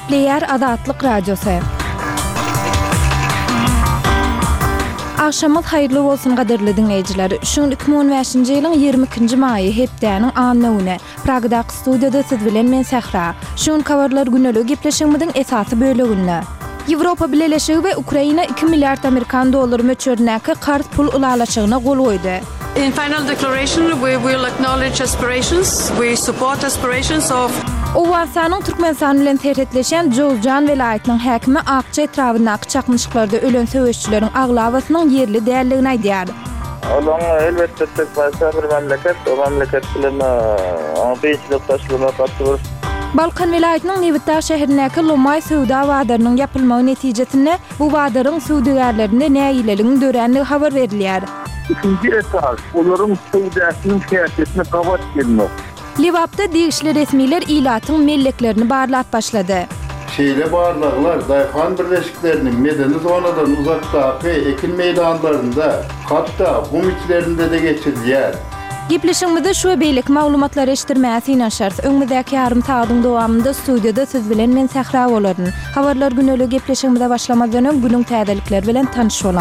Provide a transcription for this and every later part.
Player Azatlyk Radiosu. Akşamyz haýyrly bolsun gaderli dinleýijiler. Şuň 2015-nji ýylyň 22-nji maýy hepdäniň anlygyny Pragdaky studiýada siz bilen men Sahra. Şuň kawarlar güneligi gepleşigimiň esasy böleginde. Ýewropa Birleşigi we Ukraina 2 milliard Amerikan dollary möçürnäki kart pul ulalaşygyna gol goýdy. In final declaration, we will acknowledge aspirations. We support aspirations of Owasanyň Türkmenistan bilen terhetleşen Jowzjan welaýatynyň häkimi Akça etrawyndaky çakmyşyklarda ölen söwüşçüleriň aglawasynyň yerli däldigini aýdýar. Olan elbette tek başa bir memleket, o memleket bilen beýçilik taşlygyna katdyr. Balkan welaýatynyň Nevitdar şäherindäki Lomay söwda wadarynyň ýapylmagy netijesinde bu wadaryň söwdägerlerinde näýileligini döränligi habar berilýär. İkinci esas, onların söwdasynyň siýasetine gabat gelmek. Livapda degişli resmiler ilatyň melleklerini barlap başlady. Şeýle barlaglar Dayhan birleşiklerinin medeni zonadan uzakdaky ekin meýdanlarynda, hatda gum içlerinde de geçirilýär. Gepleşigimizde şu beýlik maglumatlar eşitdirmäsi şart. Öňüňdäki ýarym saýdyň dowamında studiýada siz bilen men Sahra bolaryn. Habarlar güneligi gepleşigimizde başlamadan öň günüň täzelikleri bilen tanyş bolan.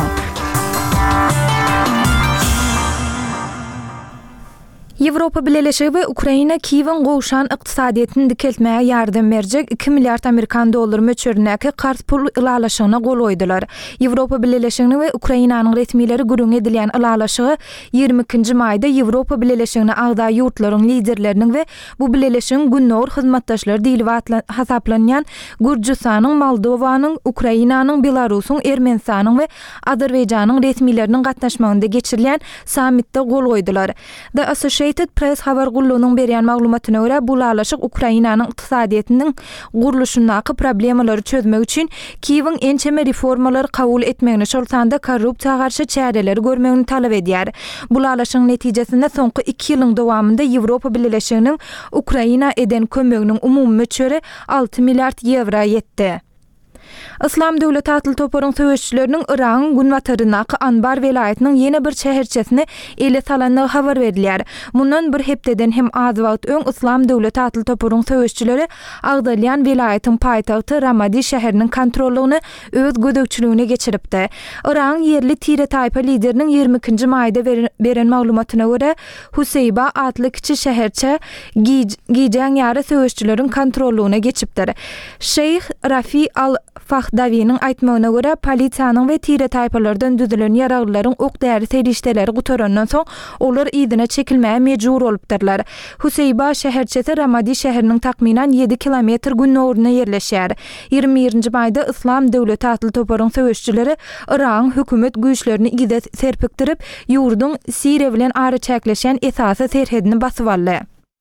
Ýewropa Birleşigi we Ukraina Kiýewiň gowşan ykdysadyetini dikeltmäge ýardam berjek 2 milliard Amerikan dollary möçürnäki kart pul ulalaşygyna gol goýdylar. Ýewropa Birleşiginiň we Ukrainanyň resmileri gürüň edilýän ulalaşygy 22-nji maýda Ýewropa Birleşigine agda ýurtlaryň liderleriniň we bu birleşigiň günnäwr hyzmatdaşlary diýilip hasaplanýan Gürjistanyň, Moldowanyň, Ukrainanyň, Belarusyň, Ermenistanyň we Azerbaýjanyň resmileriniň gatnaşmagynda geçirilýän sammitde gol goýdylar. Associated Press habar gullugynyň berýän maglumatyna görä bu ulalaşyk Ukrainanyň ykdysadyetiniň guruluşyndaky problemalary çözmek üçin Kiýewiň ençeme reformalary kabul etmegini şolsanda korrupsiýaga garşy çäreleri görmegini talap edýär. Bu ulalaşyň netijesinde soňky 2 ýylyň dowamında Ýewropa Birleşiginiň Ukraina eden kömeginiň umumy möçüri 6 milliard euro ýetdi. Islam Döwleti Atly toparyň söwüşçüleriniň Iranyň Günwatarynaky Anbar welaýatynyň ýene bir şäherçesini ele salandygy habar berilýär. Mundan bir hepdeden hem az wagt öň Islam Döwleti Atly toparyň söwüşçüleri Agdalyan welaýatynyň paýtagty Ramadi şäheriniň kontrollugyny öz gödekçiligine geçiripdi. Iranyň yerli tire taýpa lideriniň 22-nji maýda beren maglumatyna görä Huseyba atly kiçi şäherçe giýjän ýary söwüşçüleriň kontrollugyna geçipdir. Şeyh Rafi Al-Fahdawiň aýtmagyna görä polisiýanyň we tire taýpalardan düzülen ýaraglaryň ok däri serişdeleri gutarandan soň olar ýygyna çekilmäge mejbur bolupdyrlar. Huseyba şäherçesi Ramadi şäheriniň takminan 7 kilometr günnäwrine ýerleşýär. 21-nji maýda Islam Döwleti Atly toparyň söwüşçüleri Iran hökümet güýçlerini ýygyda serpikdirip ýurduň Siriýa bilen ara çäkleşen esasy serhedini basyp aldy.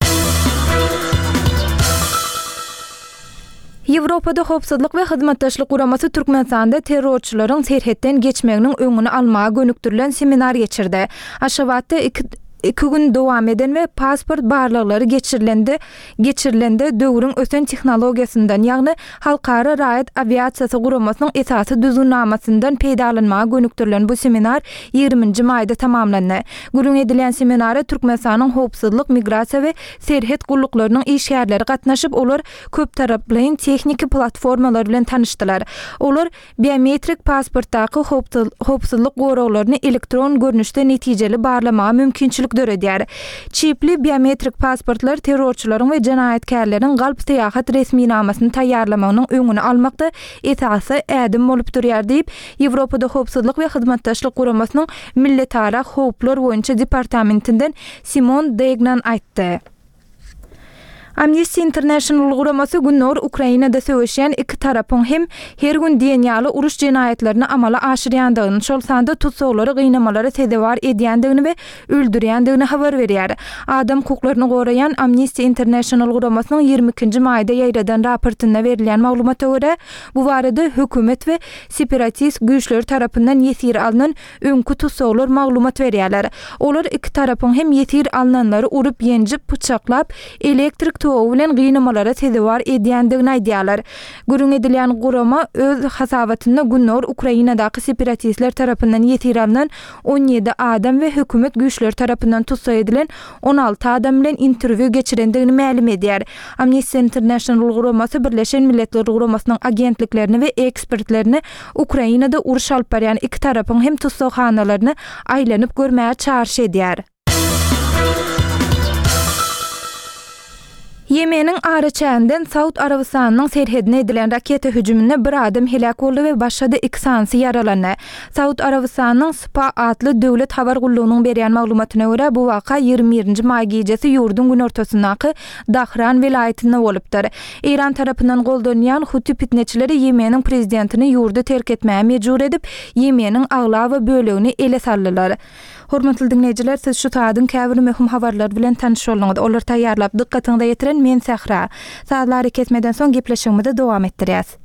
Ýewropada howpsuzlyk we hyzmatdaşlyk guramasy Türkmenistanda terrorçylaryň serhetden geçmeginiň öňüni almaga gönükdirilen seminar geçirdi. Aşgabatda 2 gün dowam eden we pasport barlaglary geçirilende döwrüň ösen tehnologiýasyndan ýagny halkara raýat aviasiýasy guramasynyň esasy düzgünnamasyndan peýdalanmaga gönükdirilen bu seminar 20-nji maýda tamamlandy. Gürüň edilen seminara Türkmenistanyň howpsuzlyk, migrasiýa we serhet gulluklarının işgärleri gatnaşyp olar köp taraply tehnik platformalar bilen tanyşdylar. Olar biometrik pasportdaky howpsuzlyk goraglaryny elektron görnüşde netijeli barlamaga mümkinçilik döredýär. Çipli biometrik pasportlar terrorçylaryň we jenaýetkarlaryň galp seýahat resminamasyny taýýarlamagynyň öňüni almakda esasy ädim bolup durýar diýip Ýewropada howpsuzlyk we hyzmatdaşlyk guramasynyň milletara howplar boýunça departamentinden Simon Degnan aýtdy. Amnesty International guramasy günnäwr Ukrainada söwüşýän iki tarapyň hem her gün diýenýaly uruş jenaýetlerini amala aşyrýandygyny, şolsanda tutsaglary gynamalara sedewar edýändigini we öldürýändigini habar berýär. Adam hukuklaryny goraýan Amnesty International guramasynyň 22-nji maýda ýaýradan raportynda berilýän maglumata görä, bu barada hökümet we separatist güýçler tarapyndan ýesir alynan öňkü tutsaglar maglumat berýärler. Olar iki tarapyň hem ýesir alynanlary urup ýenjip, bıçaklap, elektrik tutugy bilen gynamalara tezewar edýändigini aýdýarlar. Gürüň edilen gurama öz hasabatyna günler Ukrainadaky separatistler tarapyndan ýetirilýän 17 adam we hökümet güýçleri tarapyndan tutsa edilen 16 adam bilen interwiu geçirendigini ma'lum edýär. Amnesty International guramasy Birleşen Milletler guramasynyň agentliklerini we ekspertlerini Ukrainada uruş alyp barýan iki tarapyň hem tutsakhanalaryny aýlanyp görmäge çağrış edýär. Yemenin Araçänden Saud Arabistanynyň serhedine edilen raketa hüjümünde bir adam helak boldy we başga 2 sansy yaralandy. Saud Arabistanynyň SPA adly döwlet habar gullugynyň berýän maglumatyna görä bu waka 21-nji may gecesi ýurdun gün ortasyndaky Dahran vilayetinde bolupdyr. İran tarapyndan goldanýan Huti fitneçileri Yemenin prezidentini ýurdu terk etmäge mejbur edip Yemenin agla we bölegini ele saldylar. Hormatly dinleyijiler, siz şu taýdan käbir möhüm habarlar bilen tanışýarlyňyz. Olar taýýarlap dikkatiňize ýetiren men Sahra. Saatlar kesmeden soň gepleşigimizi dowam etdirýäs.